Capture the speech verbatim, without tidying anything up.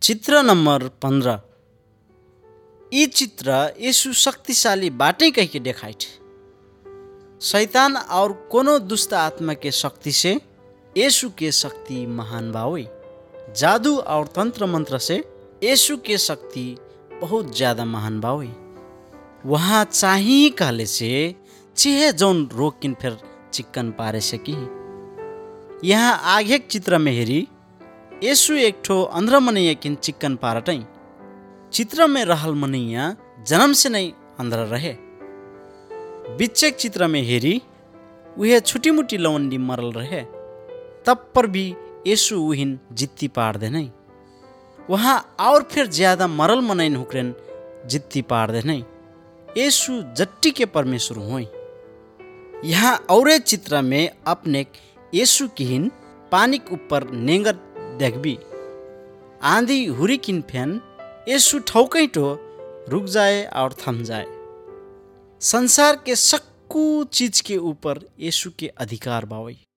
चित्र नंबर पंद्रह। ई चित्र यीशु शक्तिशाली बाटे कह के देखाई शैतान और कोनो दुष्ट आत्मा के शक्ति से यीशु के शक्ति महान बावे। जादू और तंत्र मंत्र से यीशु के शक्ति बहुत ज्यादा महान बावे। वहाँ चाही कहले से चेहे जौन रोग किन फिर चिक्कन पारे सकी। यहाँ आगे चित्र में हेरी यीशु एक ठो अंध्र मनैया किन चिक्कन पारटै। चित्र में रहल मनैया जन्म से नहीं अंधर रहे। बिचक चित्र में हेरी वह छोटी मोटी लवंडी मरल रहे, तब पर भी यीशु उहिन जित्ती पार दे नहीं। वहाँ और फिर ज्यादा मरल मनैन हुक्रेन जित्ती पार दे नहीं। यीशु जट्टी के परमेश्वर हुई। यहाँ और चित्र में अपने यीशु किहिन पानी के ऊपर नेंगर देखबी। आंधी हुरी किन फैन यीशु ठौकै टो रुक जाए और थम जाए। संसार के सक्कू चीज के ऊपर यीशु के अधिकार बावई।